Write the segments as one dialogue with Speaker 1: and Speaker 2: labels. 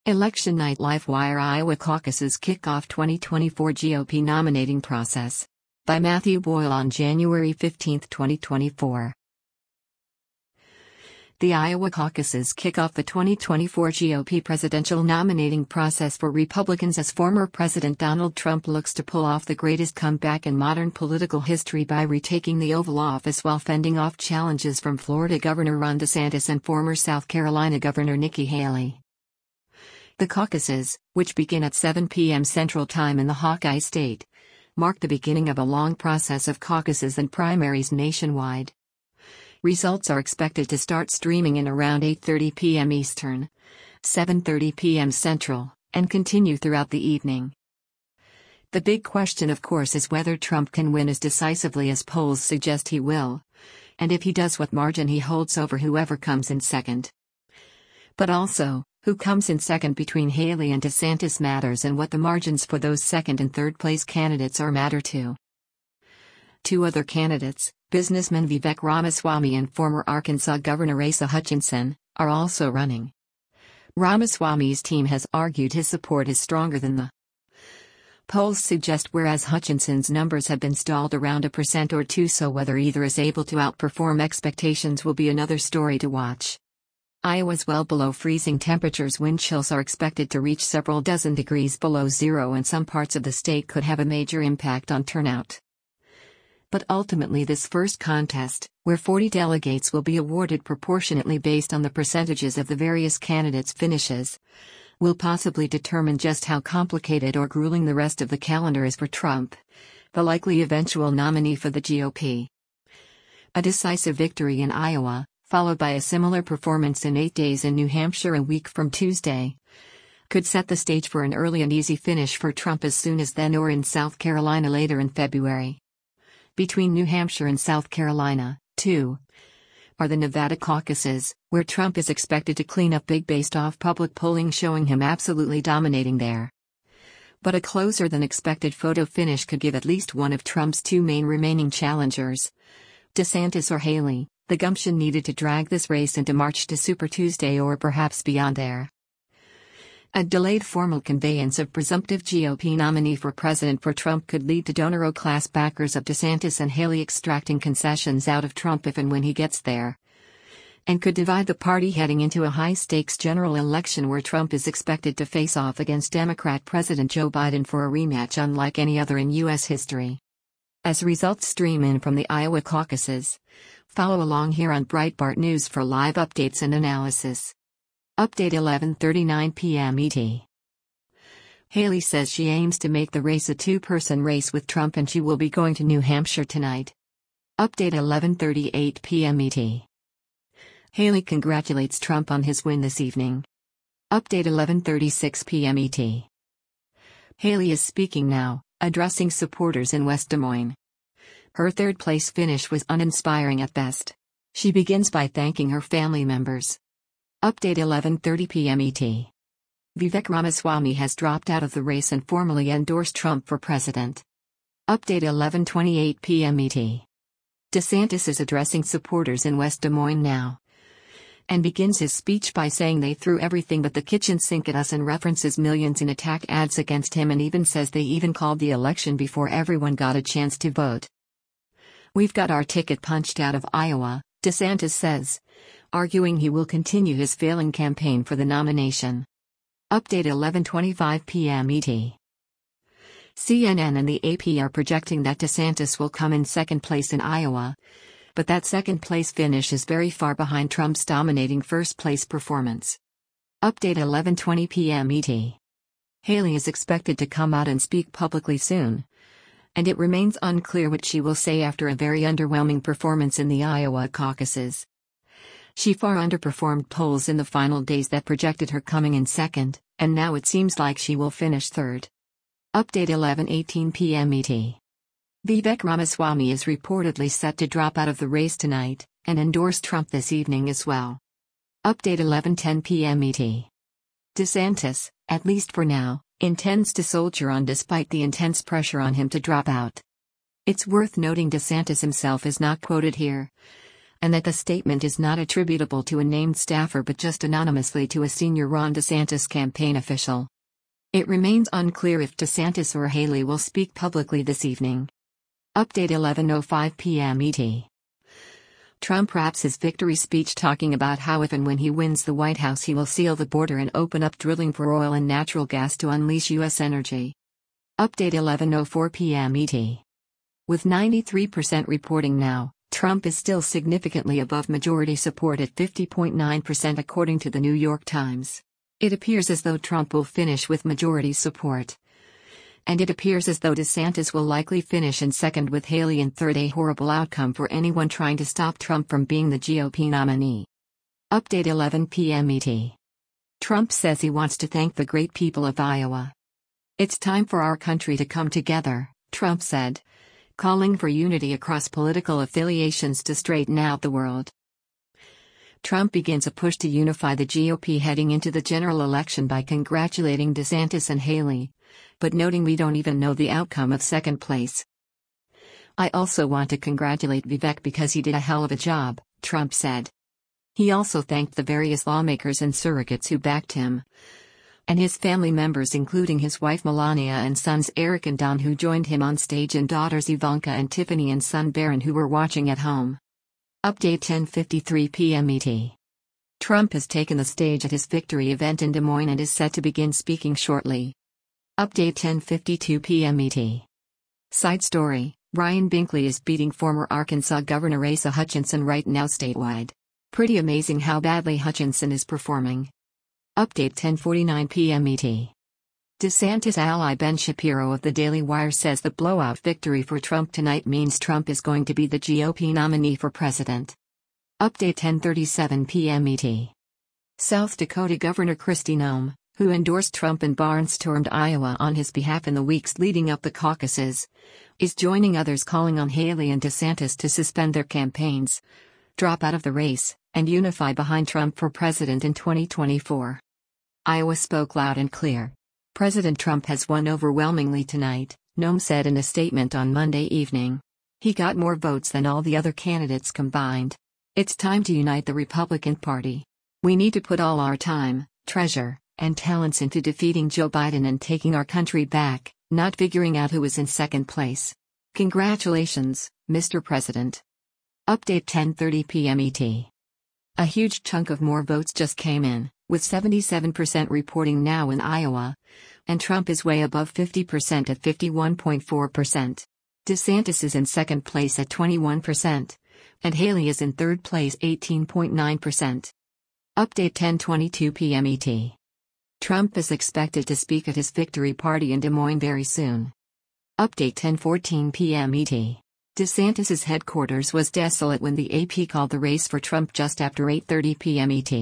Speaker 1: Election Night LiveWire Iowa Caucuses kick off 2024 GOP nominating process. By Matthew Boyle on January 15, 2024. The Iowa caucuses kick off the 2024 GOP presidential nominating process for Republicans as former President Donald Trump looks to pull off the greatest comeback in modern political history by retaking the Oval Office while fending off challenges from Florida Governor Ron DeSantis and former South Carolina Governor Nikki Haley. The caucuses, which begin at 7 p.m. Central Time in the Hawkeye State, mark the beginning of a long process of caucuses and primaries nationwide. Results are expected to start streaming in around 8:30 p.m. Eastern, 7:30 p.m. Central, and continue throughout the evening. The big question, of course, is whether Trump can win as decisively as polls suggest he will, and if he does, what margin he holds over whoever comes in second. But also, who comes in second between Haley and DeSantis matters, and what the margins for those second and third place candidates are matter too. Two other candidates, businessman Vivek Ramaswamy and former Arkansas Governor Asa Hutchinson, are also running. Ramaswamy's team has argued his support is stronger than the polls suggest, whereas Hutchinson's numbers have been stalled around 1% or 2%, so whether either is able to outperform expectations will be another story to watch. Iowa's well below freezing temperatures. Wind chills are expected to reach several dozen degrees below zero, and some parts of the state could have a major impact on turnout. But ultimately, this first contest, where 40 delegates will be awarded proportionately based on the percentages of the various candidates' finishes, will possibly determine just how complicated or grueling the rest of the calendar is for Trump, the likely eventual nominee for the GOP. A decisive victory in Iowa, followed by a similar performance in 8 days in New Hampshire a week from Tuesday, could set the stage for an early and easy finish for Trump as soon as then, or in South Carolina later in February. Between New Hampshire and South Carolina, too, are the Nevada caucuses, where Trump is expected to clean up big based off public polling showing him absolutely dominating there. But a closer than expected photo finish could give at least one of Trump's two main remaining challengers, DeSantis or Haley, the gumption needed to drag this race into March to Super Tuesday or perhaps beyond there. A delayed formal conveyance of presumptive GOP nominee for president for Trump could lead to donor-class backers of DeSantis and Haley extracting concessions out of Trump if and when he gets there, and could divide the party heading into a high-stakes general election where Trump is expected to face off against Democrat President Joe Biden for a rematch unlike any other in U.S. history. As results stream in from the Iowa caucuses, follow along here on Breitbart News for live updates and analysis. Update 11:39 p.m. ET. Haley says she aims to make the race a two-person race with Trump and she will be going to New Hampshire tonight. Update 11:38 p.m. ET. Haley congratulates Trump on his win this evening. Update 11:36 p.m. ET. Haley is speaking now, addressing supporters in West Des Moines. Her third-place finish was uninspiring at best. She begins by thanking her family members. Update 11:30 p.m. ET. Vivek Ramaswamy has dropped out of the race and formally endorsed Trump for president. Update 11:28 p.m. ET. DeSantis is addressing supporters in West Des Moines now, and begins his speech by saying they threw everything but the kitchen sink at us, and references millions in attack ads against him, and even says they even called the election before everyone got a chance to vote. We've got our ticket punched out of Iowa, DeSantis says, arguing he will continue his failing campaign for the nomination. Update 11:25 p.m. ET. CNN and the AP are projecting that DeSantis will come in second place in Iowa, but that second-place finish is very far behind Trump's dominating first-place performance. Update 11:20 p.m. ET. Haley is expected to come out and speak publicly soon, and it remains unclear what she will say after a very underwhelming performance in the Iowa caucuses. She far underperformed polls in the final days that projected her coming in second, and now it seems like she will finish third. Update 11:18 p.m. ET. Vivek Ramaswamy is reportedly set to drop out of the race tonight, and endorse Trump this evening as well. Update 11:10 p.m. ET. DeSantis, at least for now, intends to soldier on despite the intense pressure on him to drop out. It's worth noting DeSantis himself is not quoted here, and that the statement is not attributable to a named staffer but just anonymously to a senior Ron DeSantis campaign official. It remains unclear if DeSantis or Haley will speak publicly this evening. Update 11:05 p.m. ET. Trump wraps his victory speech talking about how if and when he wins the White House he will seal the border and open up drilling for oil and natural gas to unleash U.S. energy. Update 11:04 p.m. ET. With 93% reporting now, Trump is still significantly above majority support at 50.9% according to the New York Times. It appears as though Trump will finish with majority support. And it appears as though DeSantis will likely finish in second with Haley in third, a horrible outcome for anyone trying to stop Trump from being the GOP nominee. Update 11 p.m. ET. Trump says he wants to thank the great people of Iowa. It's time for our country to come together, Trump said, calling for unity across political affiliations to straighten out the world. Trump begins a push to unify the GOP heading into the general election by congratulating DeSantis and Haley, but noting we don't even know the outcome of second place. I also want to congratulate Vivek because he did a hell of a job, Trump said. He also thanked the various lawmakers and surrogates who backed him, and his family members including his wife Melania and sons Eric and Don who joined him on stage and daughters Ivanka and Tiffany and son Barron who were watching at home. Update 10:53 p.m. ET. Trump has taken the stage at his victory event in Des Moines and is set to begin speaking shortly. Update 10:52 p.m. ET. Side story: Ryan Binkley is beating former Arkansas Governor Asa Hutchinson right now statewide. Pretty amazing how badly Hutchinson is performing. Update 10:49 p.m. ET. DeSantis ally Ben Shapiro of the Daily Wire says the blowout victory for Trump tonight means Trump is going to be the GOP nominee for president. Update 10:37 p.m. ET. South Dakota Governor Kristi Noem, who endorsed Trump and barnstormed Iowa on his behalf in the weeks leading up the caucuses, is joining others calling on Haley and DeSantis to suspend their campaigns, drop out of the race, and unify behind Trump for president in 2024. Iowa spoke loud and clear. President Trump has won overwhelmingly tonight, Noem said in a statement on Monday evening. He got more votes than all the other candidates combined. It's time to unite the Republican Party. We need to put all our time, treasure, and talents into defeating Joe Biden and taking our country back, not figuring out who is in second place. Congratulations, Mr. President. Update 10:30 p.m. ET. A huge chunk of more votes just came in, with 77% reporting now in Iowa, and Trump is way above 50% at 51.4%. DeSantis is in second place at 21%, and Haley is in third place 18.9%. Update 10:22 p.m. ET. Trump is expected to speak at his victory party in Des Moines very soon. Update 10:14 p.m. ET. DeSantis' headquarters was desolate when the AP called the race for Trump just after 8:30 p.m. ET.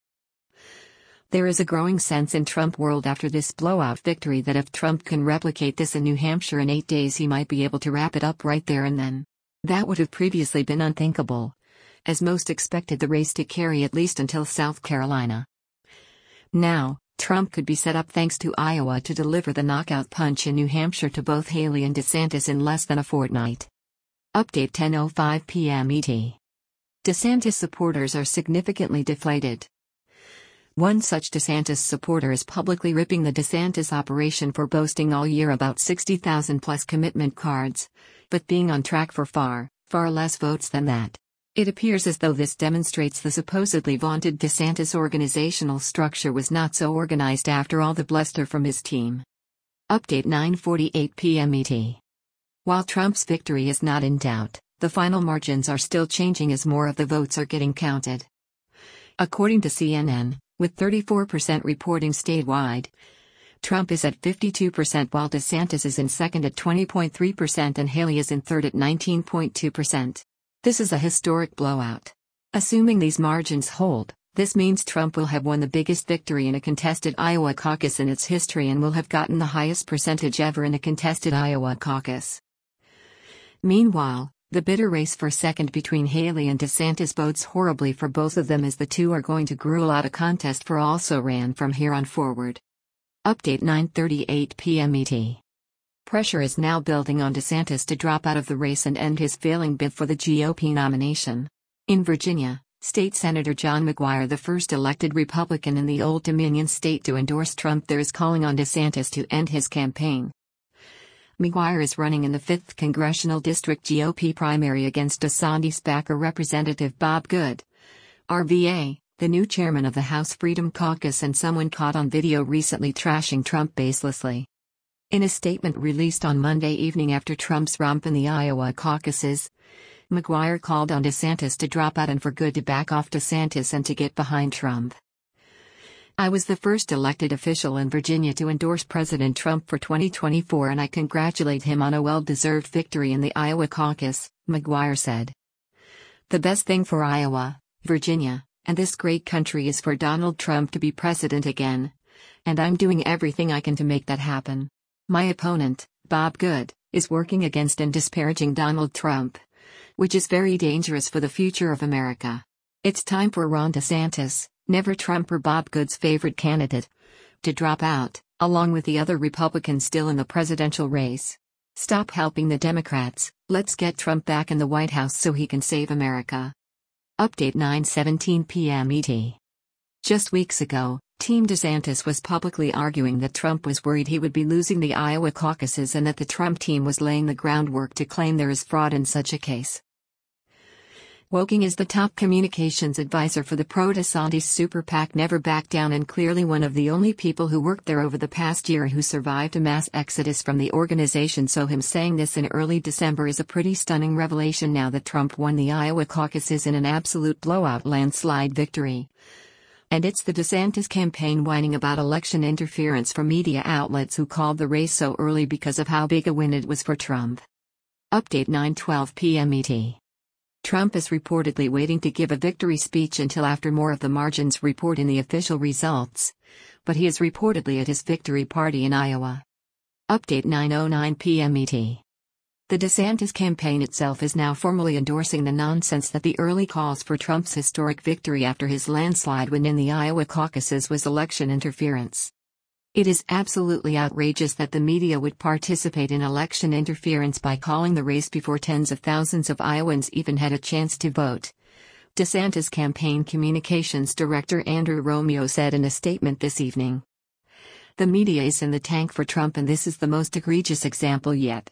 Speaker 1: There is a growing sense in Trump world after this blowout victory that if Trump can replicate this in New Hampshire in 8 days he might be able to wrap it up right there and then. That would have previously been unthinkable, as most expected the race to carry at least until South Carolina. Now, Trump could be set up thanks to Iowa to deliver the knockout punch in New Hampshire to both Haley and DeSantis in less than a fortnight. Update 10:05 p.m. ET. DeSantis supporters are significantly deflated. One such DeSantis supporter is publicly ripping the DeSantis operation for boasting all year about 60,000 plus commitment cards, but being on track for far, far less votes than that. It appears as though this demonstrates the supposedly vaunted DeSantis organizational structure was not so organized after all the bluster from his team. Update 9:48 p.m. ET. While Trump's victory is not in doubt, the final margins are still changing as more of the votes are getting counted. According to CNN, with 34% reporting statewide, Trump is at 52% while DeSantis is in second at 20.3% and Haley is in third at 19.2%. This is a historic blowout. Assuming these margins hold, this means Trump will have won the biggest victory in a contested Iowa caucus in its history and will have gotten the highest percentage ever in a contested Iowa caucus. Meanwhile, the bitter race for second between Haley and DeSantis bodes horribly for both of them as the two are going to gruel out a contest for also ran from here on forward. Update 9:38 p.m. ET. Pressure is now building on DeSantis to drop out of the race and end his failing bid for the GOP nomination. In Virginia, State Senator John McGuire, the first elected Republican in the Old Dominion state to endorse Trump, there is calling on DeSantis to end his campaign. McGuire is running in the 5th Congressional District GOP primary against DeSantis backer Representative Bob Good, RVA, the new chairman of the House Freedom Caucus and someone caught on video recently trashing Trump baselessly. In a statement released on Monday evening after Trump's romp in the Iowa caucuses, McGuire called on DeSantis to drop out and for Good to back off DeSantis and to get behind Trump. I was the first elected official in Virginia to endorse President Trump for 2024 and I congratulate him on a well-deserved victory in the Iowa caucus, McGuire said. The best thing for Iowa, Virginia, and this great country is for Donald Trump to be president again. And I'm doing everything I can to make that happen. My opponent, Bob Good, is working against and disparaging Donald Trump, which is very dangerous for the future of America. It's time for Ron DeSantis, never Trump or Bob Good's favorite candidate, to drop out, along with the other Republicans still in the presidential race. Stop helping the Democrats, let's get Trump back in the White House so he can save America. Update 9:17 p.m. ET. Just weeks ago, Team DeSantis was publicly arguing that Trump was worried he would be losing the Iowa caucuses and that the Trump team was laying the groundwork to claim there is fraud in such a case. Woking is the top communications advisor for the pro-DeSantis super PAC Never Back Down and clearly one of the only people who worked there over the past year who survived a mass exodus from the organization, so him saying this in early December is a pretty stunning revelation now that Trump won the Iowa caucuses in an absolute blowout landslide victory. And it's the DeSantis campaign whining about election interference from media outlets who called the race so early because of how big a win it was for Trump. Update 9:12 p.m. ET. Trump is reportedly waiting to give a victory speech until after more of the margins report in the official results, but he is reportedly at his victory party in Iowa. Update 9:09 p.m. ET. The DeSantis campaign itself is now formally endorsing the nonsense that the early calls for Trump's historic victory after his landslide win in the Iowa caucuses was election interference. It is absolutely outrageous that the media would participate in election interference by calling the race before tens of thousands of Iowans even had a chance to vote, DeSantis campaign communications director Andrew Romeo said in a statement this evening. The media is in the tank for Trump and this is the most egregious example yet.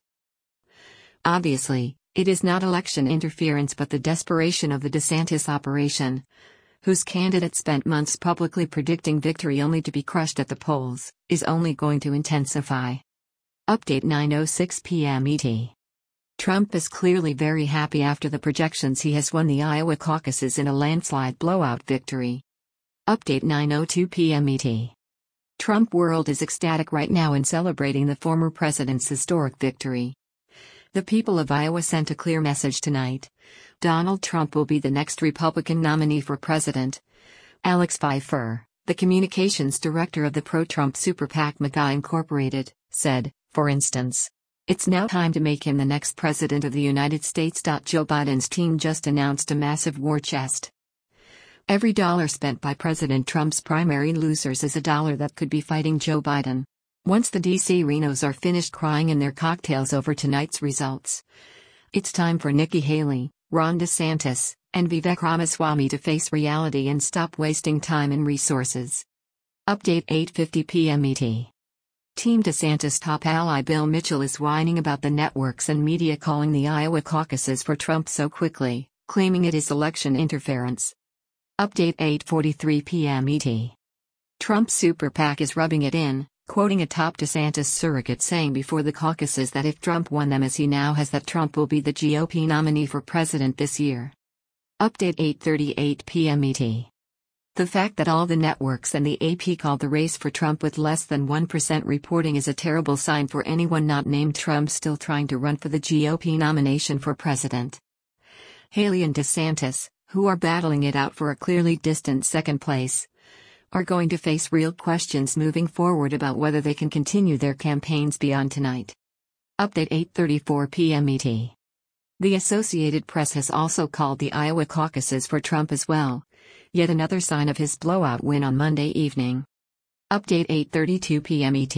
Speaker 1: Obviously, it is not election interference but the desperation of the DeSantis operation, whose candidate spent months publicly predicting victory only to be crushed at the polls, is only going to intensify. Update 9:06 p.m. ET. Trump is clearly very happy after the projections he has won the Iowa caucuses in a landslide blowout victory. Update 9:02 p.m. ET. Trump world is ecstatic right now in celebrating the former president's historic victory. The people of Iowa sent a clear message tonight. Donald Trump will be the next Republican nominee for president. Alex Pfeiffer, the communications director of the pro-Trump super PAC MAGA Incorporated, said, for instance, "It's now time to make him the next president of the United States." Joe Biden's team just announced a massive war chest. Every dollar spent by President Trump's primary losers is a dollar that could be fighting Joe Biden. Once the DC Renos are finished crying in their cocktails over tonight's results, it's time for Nikki Haley, Ron DeSantis, and Vivek Ramaswamy to face reality and stop wasting time and resources. Update 8:50 p.m. ET. Team DeSantis top ally Bill Mitchell is whining about the networks and media calling the Iowa caucuses for Trump so quickly, claiming it is election interference. Update 8:43 p.m. ET. Trump's super PAC is rubbing it in, quoting a top DeSantis surrogate saying before the caucuses that if Trump won them as he now has, that Trump will be the GOP nominee for president this year. Update 8:38 p.m. ET. The fact that all the networks and the AP called the race for Trump with less than 1% reporting is a terrible sign for anyone not named Trump still trying to run for the GOP nomination for president. Haley and DeSantis, who are battling it out for a clearly distant second place, are going to face real questions moving forward about whether they can continue their campaigns beyond tonight. Update 8:34 p.m. ET. The Associated Press has also called the Iowa caucuses for Trump as well, yet another sign of his blowout win on Monday evening. Update 8:32 p.m. ET.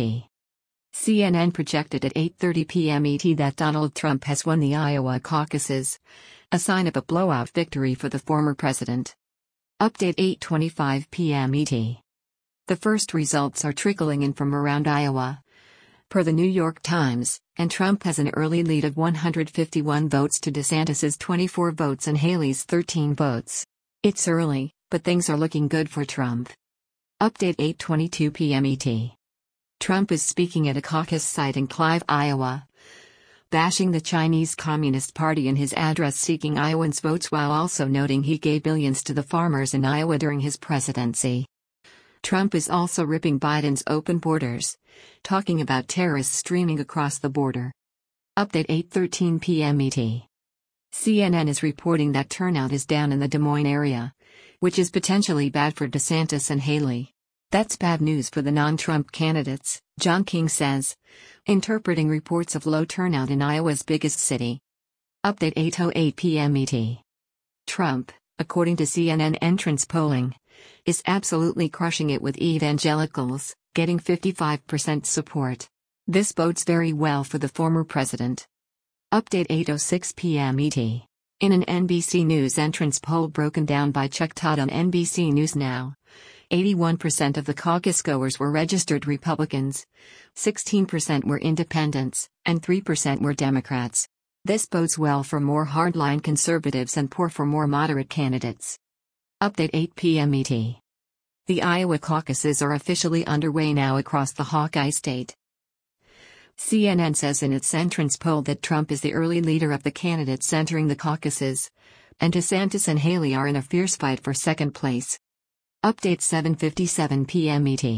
Speaker 1: CNN projected at 8:30 p.m. ET that Donald Trump has won the Iowa caucuses, a sign of a blowout victory for the former president. Update 8:25 p.m. ET. The first results are trickling in from around Iowa. Per the New York Times, and Trump has an early lead of 151 votes to DeSantis's 24 votes and Haley's 13 votes. It's early, but things are looking good for Trump. Update 8:22 p.m. ET. Trump is speaking at a caucus site in Clive, Iowa, bashing the Chinese Communist Party in his address, seeking Iowans' votes while also noting he gave billions to the farmers in Iowa during his presidency. Trump is also ripping Biden's open borders, talking about terrorists streaming across the border. Update 8:13 p.m. ET. CNN is reporting that turnout is down in the Des Moines area, which is potentially bad for DeSantis and Haley. That's bad news for the non-Trump candidates, John King says, interpreting reports of low turnout in Iowa's biggest city. Update 8:08 p.m. ET. Trump, according to CNN entrance polling, is absolutely crushing it with evangelicals, getting 55% support. This bodes very well for the former president. Update 8:06 p.m. ET. In an NBC News entrance poll broken down by Chuck Todd on NBC News Now, 81% of the caucus goers were registered Republicans, 16% were independents, and 3% were Democrats. This bodes well for more hardline conservatives and poor for more moderate candidates. Update 8 p.m. ET. The Iowa caucuses are officially underway now across the Hawkeye State. CNN says in its entrance poll that Trump is the early leader of the candidates entering the caucuses, and DeSantis and Haley are in a fierce fight for second place. Update 7:57 p.m. ET.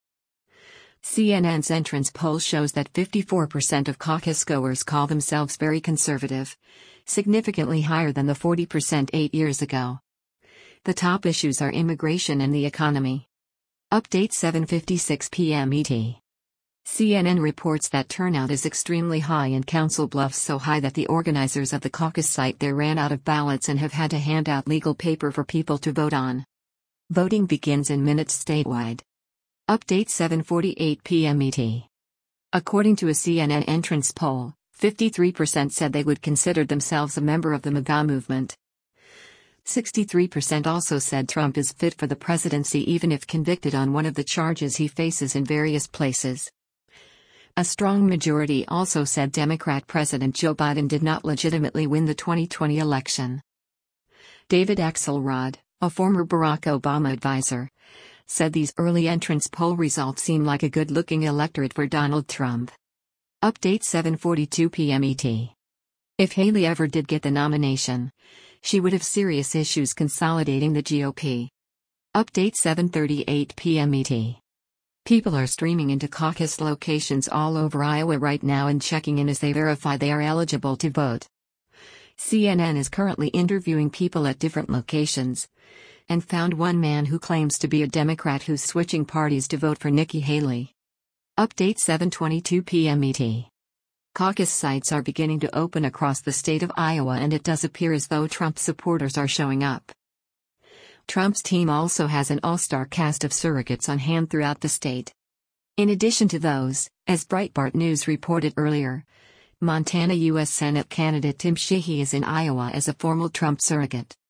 Speaker 1: CNN's entrance poll shows that 54% of caucus goers call themselves very conservative, significantly higher than the 40% 8 years ago. The top issues are immigration and the economy. Update 7:56 p.m. ET. CNN reports that turnout is extremely high in Council Bluffs, so high that the organizers of the caucus site there ran out of ballots and have had to hand out legal paper for people to vote on. Voting begins in minutes statewide. Update 7:48 p.m. ET. According to a CNN entrance poll, 53% said they would consider themselves a member of the MAGA movement. 63% also said Trump is fit for the presidency even if convicted on one of the charges he faces in various places. A strong majority also said Democrat President Joe Biden did not legitimately win the 2020 election. David Axelrod, a former Barack Obama advisor, said these early entrance poll results seem like a good-looking electorate for Donald Trump. Update 7:42 p.m. ET. If Haley ever did get the nomination, she would have serious issues consolidating the GOP. Update 7:38 p.m. ET. People are streaming into caucus locations all over Iowa right now and checking in as they verify they are eligible to vote. CNN is currently interviewing people at different locations, and found one man who claims to be a Democrat who's switching parties to vote for Nikki Haley. Update 7:22 p.m. ET. Caucus sites are beginning to open across the state of Iowa, and it does appear as though Trump supporters are showing up. Trump's team also has an all-star cast of surrogates on hand throughout the state. In addition to those, as Breitbart News reported earlier, Montana U.S. Senate candidate Tim Sheehy is in Iowa as a formal Trump surrogate.